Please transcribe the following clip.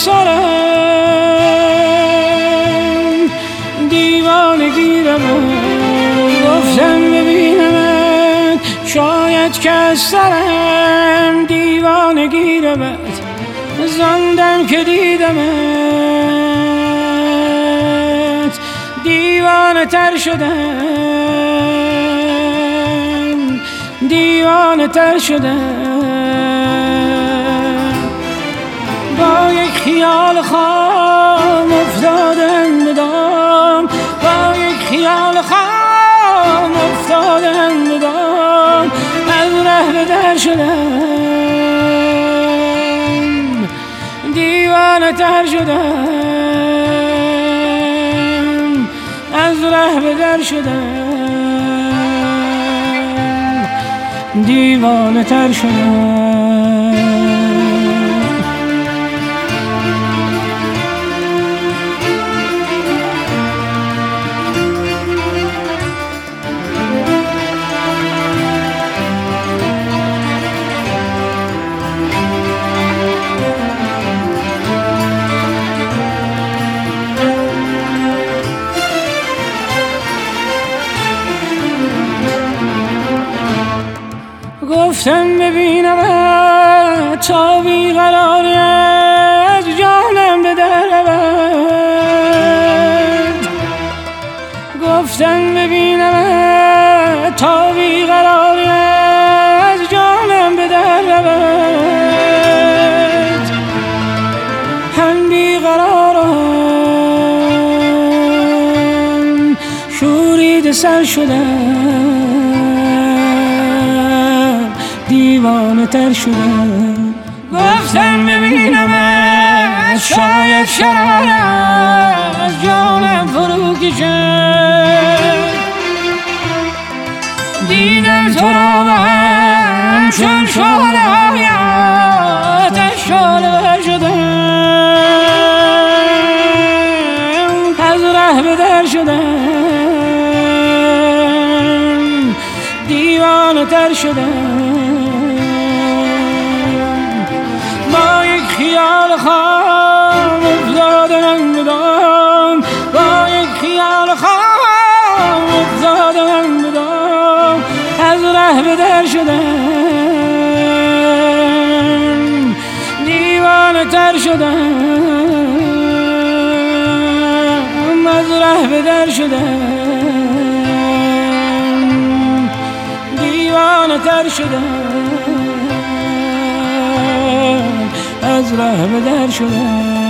سرم دیوانگی رو گفتم ببینمت شاید که از سرم دیوانگی رو زندم که دیدمت دیوانه تر شدم دیوانه تر شدم با یک خیال خام افتادم به دام با یک خیال خام افتادم به دام از ره به در شدم دیوانه تر شدم از ره به در شدم دیوانه تر شدم گفتم ببینمت تا بیقراری از جانم به در رود گفتم ببینمت تا بیقراری از جانم به در رود هم بیقرارم شورید سر شدم دیوانه تر شدم گفتم ببینمت شاید شرارم از جانم فرو کشد دیدم تو را به هم چون شعله های آتش شعله ور شدم از ره به در شدم دیوانه تر شدم با یک خیال خام افتادم به دام با یک خیال خام افتادم به دام از ره به در شدم دیوانه تر شدم از ره به در شدم دیوانه تر شدم از ره به در شدم